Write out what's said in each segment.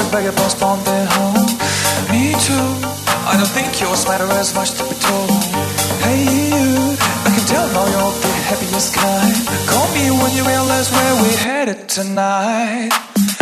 vagabonds found their home. Me too, I don't think yours matter as much to be told. Hey you, I can tell now you're the happiest kind. Call me when you realize where we're headed tonight.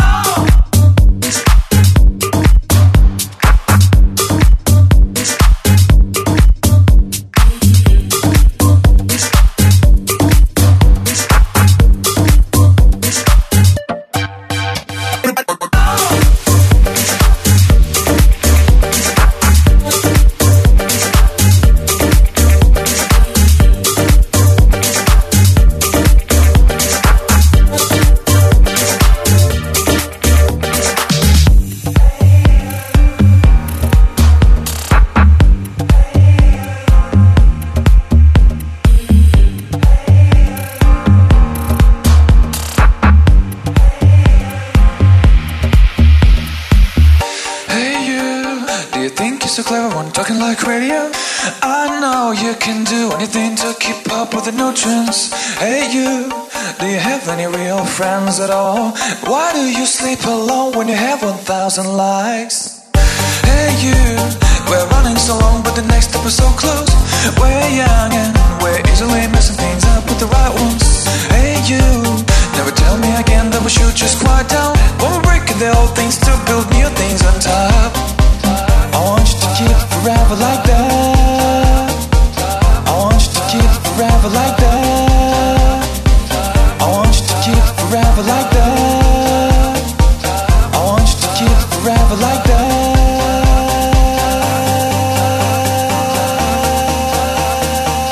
So clever one talking like radio. I know you can do anything to keep up with the nutrients. Hey you, do you have any real friends at all? Why do you sleep alone when you have 1,000 likes? Hey you, we're running so long but the next step is so close. We're young and we're easily messing things up with the right ones. Hey you, never tell me again that we should just quiet down. When we're breaking the old things to build new things on top. I want you to keep forever like that. I want you to keep forever like that. I want you to keep forever like that. I want you to keep forever like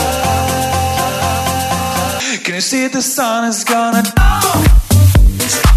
that. Can you see the sun is gonna